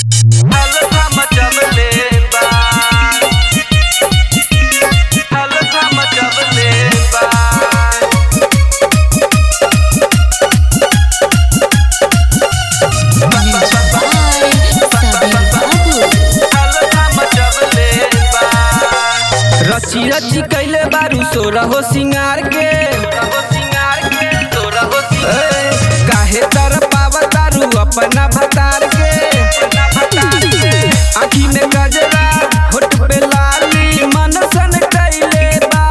हल्का मचवले बा हल्का मचवले बा रची रची कैले बारू सोरहो सिंगार के काहे तर पावा तारू अपना भतार के आँखी में गजरा होठ पे लाली मन सन कैले बा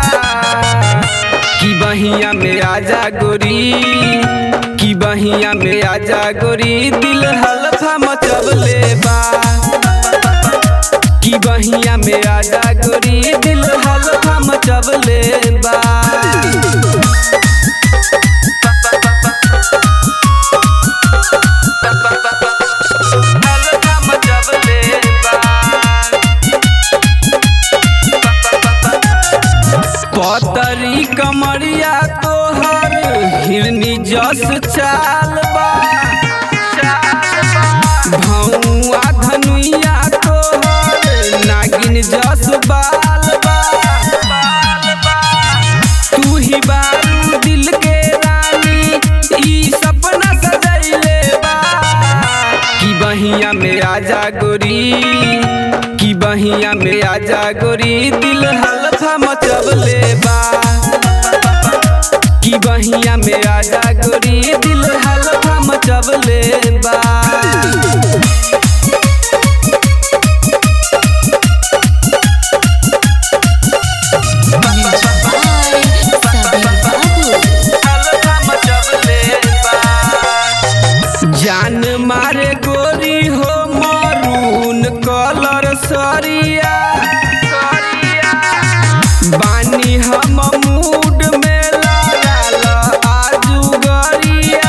की बहिया में आजा गोरी की बहिया में आजा गोरी दिल हल्का मचवले बा की बहिया में आजा गोरी दिल हल्का मचवले बा हल्का मचवले बा पतरी कमरिया तोहर हिरनी जस चाल बा भौआ धनुइया तोहर नागिन जस बाल बा तू ही बारू दिल के रानी ई सपना सजैले बा की बहिया में आजा गोरी की बहिया में आजा गोरी दिल हल्का मचवले बा की बहिया में आजा गोरी दिल हल्का मचवले बा जान मारे गोरी हो मरून कलर सरिया बानी हम मूड में लागल आजू गरिया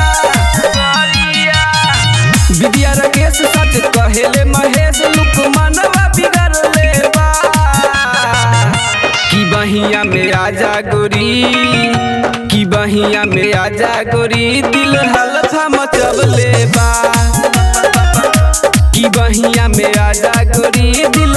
विद्या राकेश सच कहेले महेश लुक मनवा बिगड़ले बा की बहिया में आजा गोरी की बहिया में आजा गोरी दिल हल्का मचवले बा की बहिया में आजा गोरी दिल